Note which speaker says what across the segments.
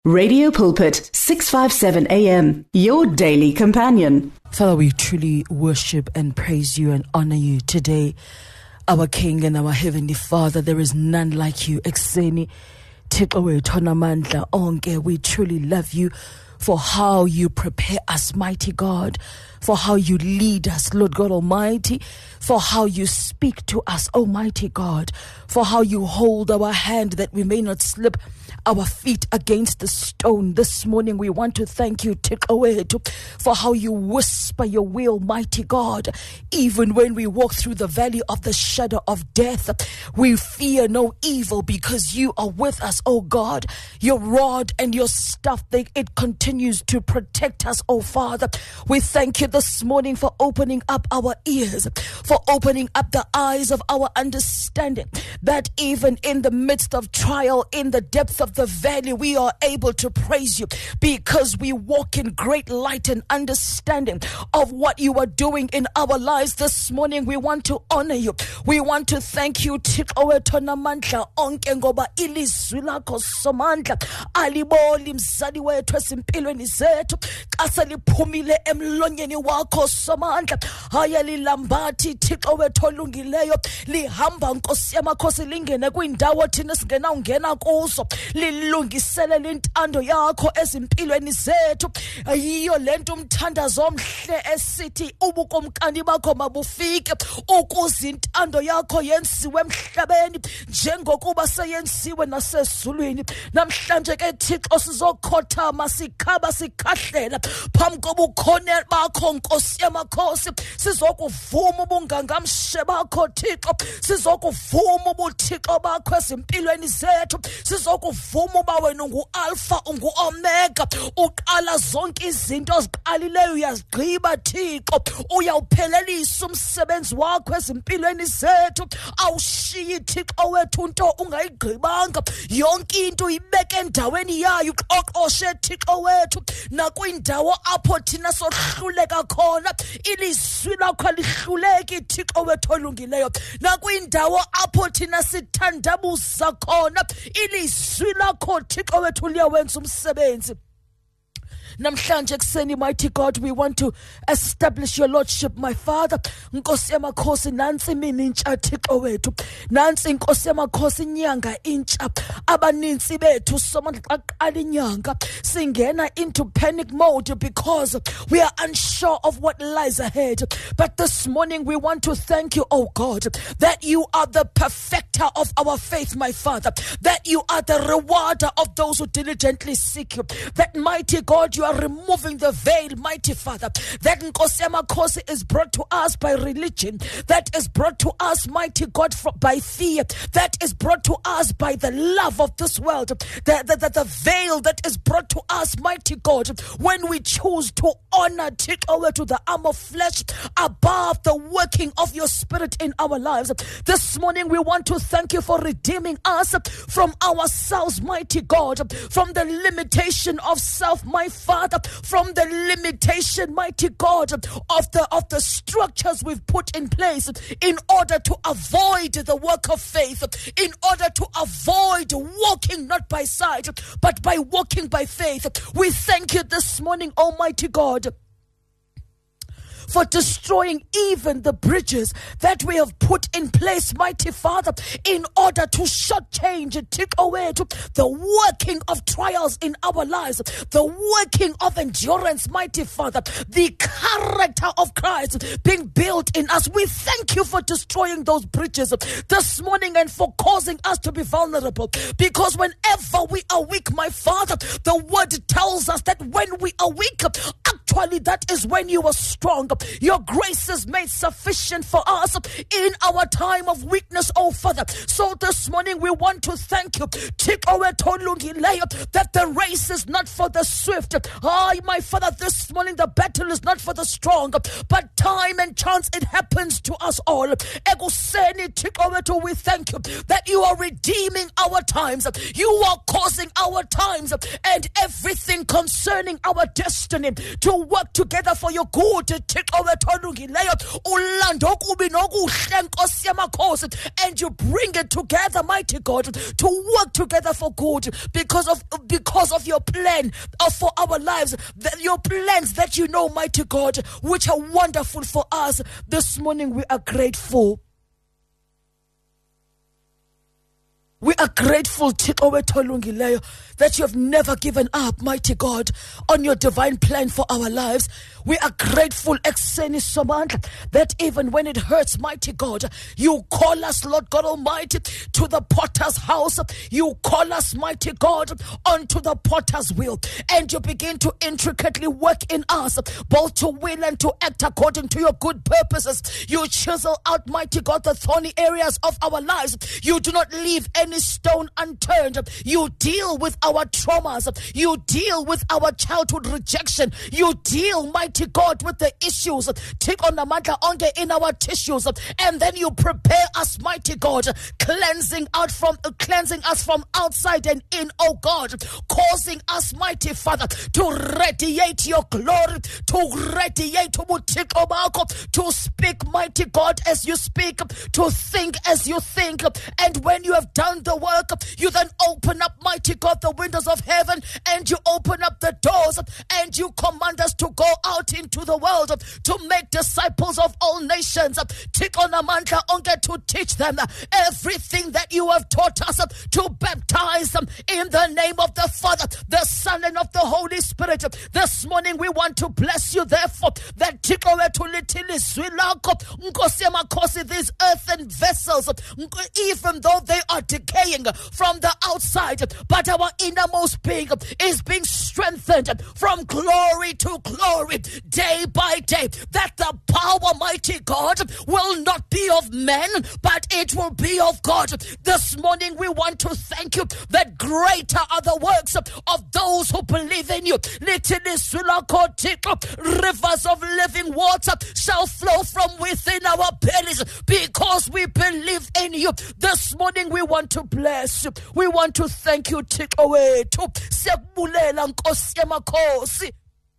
Speaker 1: Radio Pulpit, 657 AM, your daily companion.
Speaker 2: Father, we truly worship and praise you and honor you today, our King and our Heavenly Father. There is none like you. Exeni, Thixo wethu onamandla onke, we truly love you for how you prepare us, mighty God, for how you lead us, Lord God Almighty, for how you speak to us, Almighty God, for how you hold our hand that we may not slip our feet against the stone. This morning we want to thank you, Thixo wethu, for how you whisper your will, mighty God. Even when we walk through the valley of the shadow of death, we fear no evil because you are with us, oh God. Your rod and your staff, it continues to protect us, oh Father. We thank you this morning for opening up our ears, for opening up the eyes of our understanding, that even in the midst of trial, in the depth of the valley, we are able to praise you because we walk in great light and understanding of what you are doing in our lives. This morning we want to honor you. We want to thank you, Thixo wethu onamandla onke, ngoba ilizwi lakho somandla aliboli mzali wethu esimpilweni zethu xa seliphumile emlonyeni wakho somandla. Haya lilambathi Thixo wethu olungileyo, lihamba Nkosi yamakhosi lingene kwindawo thina singena ungena kuzo, lilungisele lintando yakho ezimpilweni zethu. Yiyo lento umthandazo omhle esithi ubukumkani bakho mabufike ukuze intando yakho yenziwe emhlabeni njengokuba seyenziwe nasezulwini. Namhlanje ke Thixo sizokhothama sikhaba sikhahlela phambi kobukhona bakho Nkosi yamakhosi, sizokuvuma ubungangamshe bakho Thixo, sizokuvuma ubuthixo bakho ezimpilweni zethu, sizokuvuma uba wena ungu-alpha ungu-omega, uqala zonke izinto oziqalileyo uyazigqiba Thixo, uyawuphelelisa umsebenzi wakho ezimpilweni zethu, awushiyi Thixo wethu nto ungayigqibanga, yonke into uyibeke endaweni yayo, uqoqoshe Thixo wethu nakwindawo apho thina sohluleka khona, ilizwi lakho alihluleki Thixo wethu olungileyo, nakwindawo apho thina sithandabuza khona, ilizwi lakho Thixo wethu liyawenza umsebenzi. Namhlanje kuseni, mighty God, we want to establish your lordship, my Father. Nkosi yamakhosi, nansi imini intsha Thixo wethu, nansi Nkosi yamakhosi inyanga intsha. Abaninzi bethu somandla xa qala inyanga singena into panic mode because we are unsure of what lies ahead. But this morning we want to thank you, oh God, that you are the perfecter of our faith, my Father, that you are the rewarder of those who diligently seek you, that mighty God, you are removing the veil, mighty Father, that Nkosi yamakhosi is brought to us by religion, that is brought to us, mighty God, by fear, that is brought to us by the love of this world, the veil that is brought to us, mighty God, when we choose to honor Thixo to the arm of flesh above the working of your spirit in our lives. This morning we want to thank you for redeeming us from ourselves, mighty God, from the limitation of self, my Father, from the limitation, mighty God, of the structures we've put in place in order to avoid the work of faith, in order to avoid walking not by sight, but by walking by faith. We thank you this morning, Almighty God, for destroying even the bridges that we have put in place, mighty Father, in order to shortchange and take away to the working of trials in our lives, the working of endurance, mighty Father, the character of Christ being built in us. We thank you for destroying those bridges this morning and for causing us to be vulnerable, because whenever we are weak, my Father, the word tells us that when we are weak, actually that is when you are strong. Your grace is made sufficient for us in our time of weakness, oh Father. So this morning we want to thank you, that the race is not for the swift. My Father, this morning the battle is not for the strong, but time and chance, it happens to us all. We thank you that you are redeeming our times. You are causing our times and everything concerning our destiny to work together for your good. Thixo wethu olungileyo ulanda okubi nokuhle Nkosi yamakhosi, and you bring it together, mighty God, to work together for good because of your plan for our lives, your plans that you know, mighty God, which are wonderful for us. This morning we are grateful. We are grateful, Thixo wethu olungileyo, that you have never given up, mighty God, on your divine plan for our lives. We are grateful, Ekseni Somandla, that even when it hurts, mighty God, you call us, Lord God Almighty, to the potter's house. You call us, mighty God, onto the potter's wheel, and you begin to intricately work in us, both to will and to act according to your good purposes. You chisel out, mighty God, the thorny areas of our lives. You do not leave any stone unturned. You deal with our traumas. You deal with our childhood rejection. You deal, mighty God, with the issues in our tissues, and then you prepare us, mighty God, cleansing us from outside and in, oh God, causing us, mighty Father, to radiate your glory, to radiate to speak, mighty God, as you speak, to think as you think. And when you have done the work, you then open up, mighty God, the windows of heaven, and you open up the doors, and you command us to go out into the world to make disciples of all nations, to teach them everything that you have taught us, to baptize them in the name of the Father, the Son, and of the Holy Spirit. This morning we want to bless you, therefore, that these earthen vessels, even though they are decaying from the outside, but our innermost being is being strengthened from glory to glory, day by day, that the power, mighty God, will not be of men, but it will be of God. This morning we want to thank you that greater are the works of those who believe in you. Rivers of living water shall flow from within our bellies because we believe in you. This morning we want to bless you. We want to thank you, Thixo wethu. Siyakubulela Nkosi yamakhosi.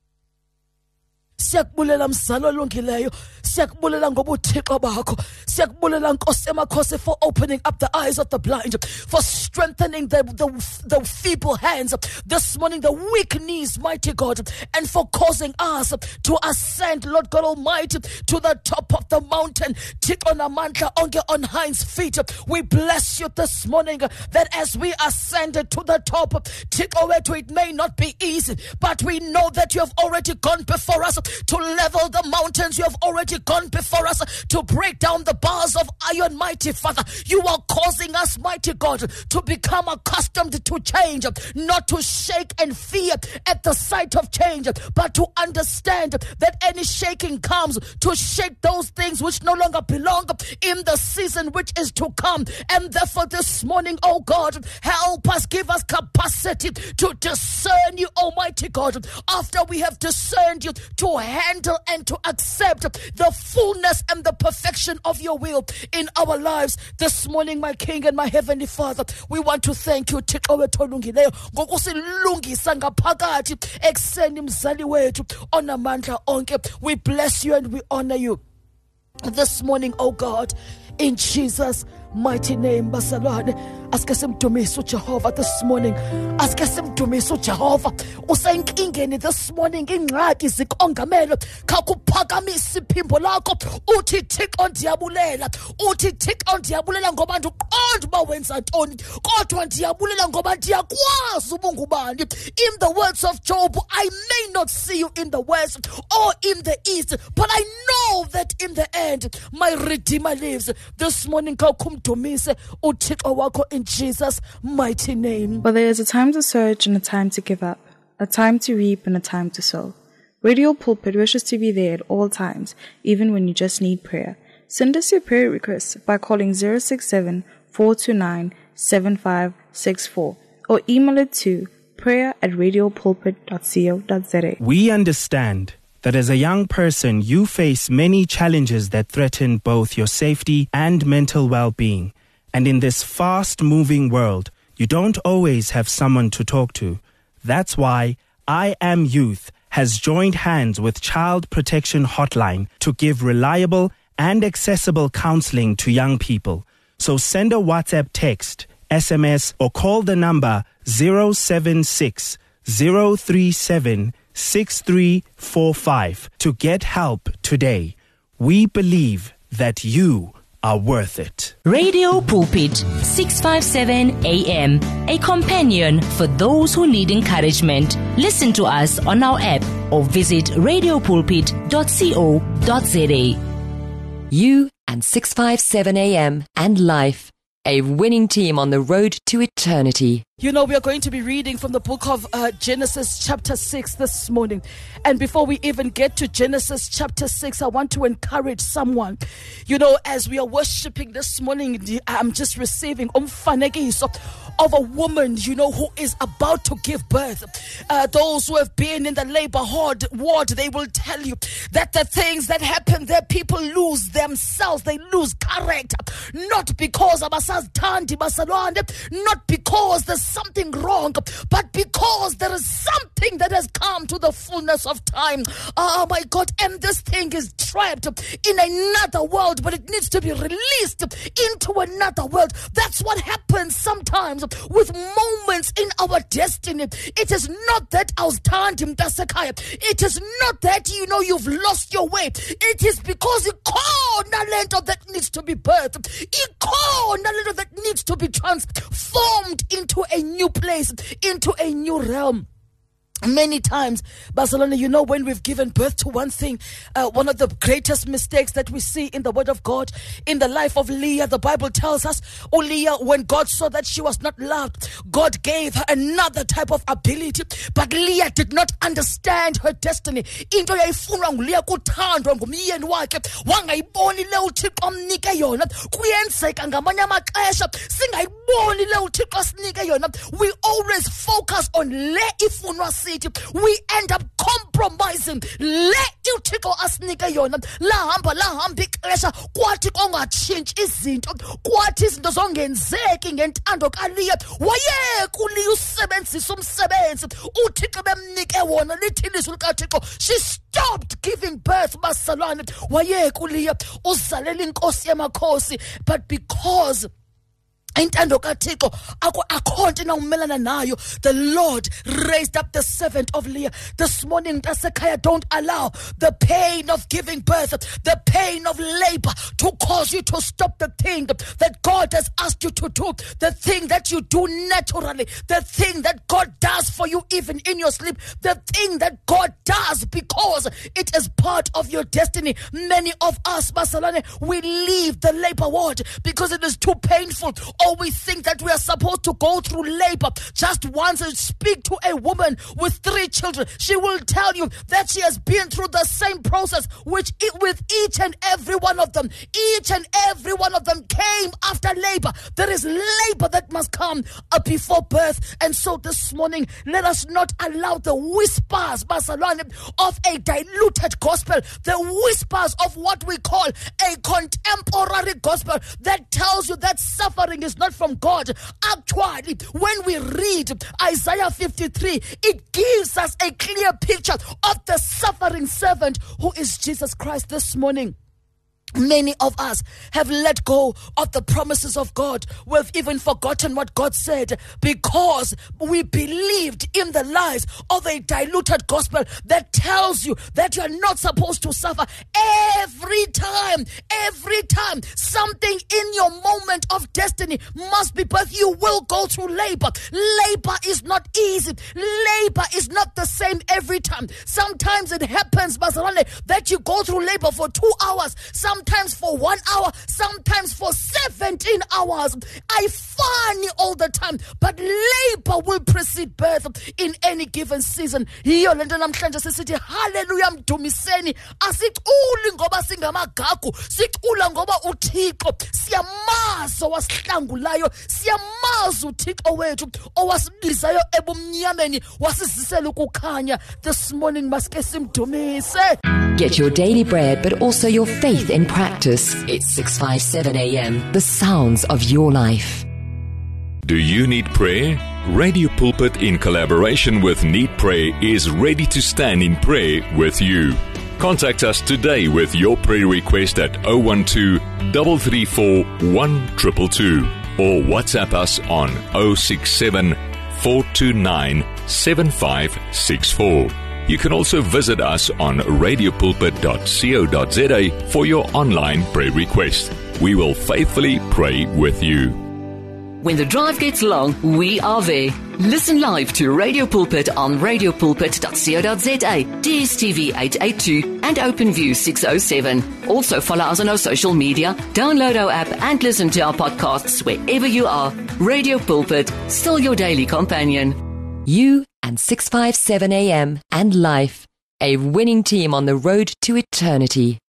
Speaker 2: Siyakubulela mzalo olungileyo, siyakubulela ngobuthixo bakho, siyakubulela Nkosi yamakhosi for opening up the eyes of the blind, for strengthening the feeble hands this morning, the weak knees, mighty God, and for causing us to ascend, Lord God Almighty, to the top of the mountain, on hinds feet. We bless you this morning that as we ascended to the top, it may not be easy, but we know that you have already gone before us to level the mountains. You have already gone before us to break down the bars of iron, mighty Father. You are causing us, mighty God, to become accustomed to change, not to shake and fear at the sight of change, but to understand that any shaking comes to shake those things which no longer belong in the season which is to come. And therefore this morning, oh God, help us, give us capacity to discern you, Almighty God, after we have discerned you, to handle and to accept the fullness and the perfection of your will in our lives. This morning, my King and my Heavenly Father, we want to thank you, Thixo wethu olungileyo, ngokusilungisa ngaphakathi ekseni mzali wethu onamandla onke. We bless you and we honor you this morning, oh God, in Jesus' mighty name. Basalwane, aske simdumise uJehova this morning. Aske simdumise uJehova. Usenkingeni this morning, ingxaki zikongamelo, khakuphakamisa iphimbo lakho, uthi Thixo ndiyabulela, uthi Thixo ndiyabulela ngoba ndiqonda uba wenza ntoni, kodwa ndiyabulela ngoba ndiyakwazi ubungubani. In the words of Job, I may not see you in the west or in the east, but I know that in the end my Redeemer lives. This morning, in Jesus' mighty name.
Speaker 3: But there is a time to search and a time to give up, a time to reap and a time to sow. Radio Pulpit wishes to be there at all times, even when you just need prayer. Send us your prayer requests by calling 067-429-7564 or email it to prayer@radiopulpit.co.za.
Speaker 4: We understand that as a young person, you face many challenges that threaten both your safety and mental well-being. And in this fast-moving world, you don't always have someone to talk to. That's why I Am Youth has joined hands with Child Protection Hotline to give reliable and accessible counseling to young people. So send a WhatsApp text, SMS, or call the number 076 037 6345 to get help today. We believe that you are worth it.
Speaker 5: Radio Pulpit, 657 AM, a companion for those who need encouragement. Listen to us on our app or visit radiopulpit.co.za.
Speaker 6: You and 657 AM and Life, a winning team on the road to eternity.
Speaker 2: You know, we are going to be reading from the book of Genesis chapter 6 this morning. And before we even get to Genesis chapter 6, I want to encourage someone. You know, as we are worshiping this morning, I'm just receiving umfanekiso of a woman, you know, who is about to give birth. Those who have been in the labor ward, they will tell you that the things that happen there, people lose themselves, they lose character. Not because of not because there's something wrong, but because there is something that has come to the fullness of time. Oh my God, and this thing is trapped in another world, but it needs to be released into another world. That's what happens sometimes with moments in our destiny. It is not that it is not that, you know, you've lost your way. It is because that needs to be birthed, that needs to be transformed into a new place, into a new realm. Many times, Barcelona, you know, when we've given birth to one thing, one of the greatest mistakes that we see in the Word of God, in the life of Leah, the Bible tells us, Leah, when God saw that she was not loved, God gave her another type of ability, but Leah did not understand her destiny. Into yayifunwa nguLeah kuthandwa ngumyeni wakhe, wangayiboni le uThixo amnike yona. Kuyenzeka ngamanye amaxesha singayiboni le uThixo asinike yona. We always focus on le ifunwa. We end up compromising le uThixo asinike yona. Lahamba ixesha kwathi kongatshintshi izinto, kwathi izinto zongenzeki ngentando kaLeah. Wayeka uLeah usebenzisa umsebenzi uThixo bemnike wona. Lithi ilizwi likaThixo, she stopped giving birth. Basalwane, wayeka uLeah uzalela inkosi yamakhosi, but because the Lord raised up the servant of Leah. This morning, don't allow the pain of giving birth, the pain of labor, to cause you to stop the thing that God has asked you to do, the thing that you do naturally, the thing that God does for you even in your sleep, the thing that God does because it is part of your destiny. Many of us, Barcelona, we leave the labor ward because it is too painful. Or we think that we are supposed to go through labor just once. And speak to a woman with 3 children. She will tell you that she has been through the same process with each and every one of them. Each and every one of them came after labor. There is labor that must come before birth. And so this morning, let us not allow the whispers, Barcelona, of a diluted gospel, the whispers of what we call a contemporary gospel that tells you that suffering is not from God. Actually, when we read Isaiah 53, it gives us a clear picture of the suffering servant who is Jesus Christ. This morning, many of us have let go of the promises of God. We've even forgotten what God said because we believed in the lies of a diluted gospel that tells you that you are not supposed to suffer. Every time something in your moment of destiny must be birthed. You will go through labor. Labor is not easy. Labor is not the same every time. Sometimes it happens, Barcelona, that you go through labor for 2 hours. Sometimes for 1 hour, sometimes for 17 hours. I funny all the time, but labor will precede birth in any given season. Hiyo lento namhlanje sisithi hallelujah mdumiseni, asiculi ngoba singamagagu, sicula ngoba uThixo siyamazi owasihlangulayo, siyamazi uThixo wethu owasibizayo ebumnyameni wasizisela ukukhanya. This morning maske simdumise.
Speaker 6: Get your daily bread, but also your faith in practice. It's 657 AM, the sounds of your life.
Speaker 7: Do you need prayer? Radio Pulpit, in collaboration with Need Prayer, is ready to stand in prayer with you. Contact us today with your prayer request at 012-334-1222 or WhatsApp us on 067-429-7564. You can also visit us on radiopulpit.co.za for your online prayer request. We will faithfully pray with you.
Speaker 8: When the drive gets long, we are there. Listen live to Radio Pulpit on radiopulpit.co.za, DSTV 882 and OpenView 607. Also follow us on our social media, download our app and listen to our podcasts wherever you are. Radio Pulpit, still your daily companion.
Speaker 6: You and 657 AM and Life, a winning team on the road to eternity.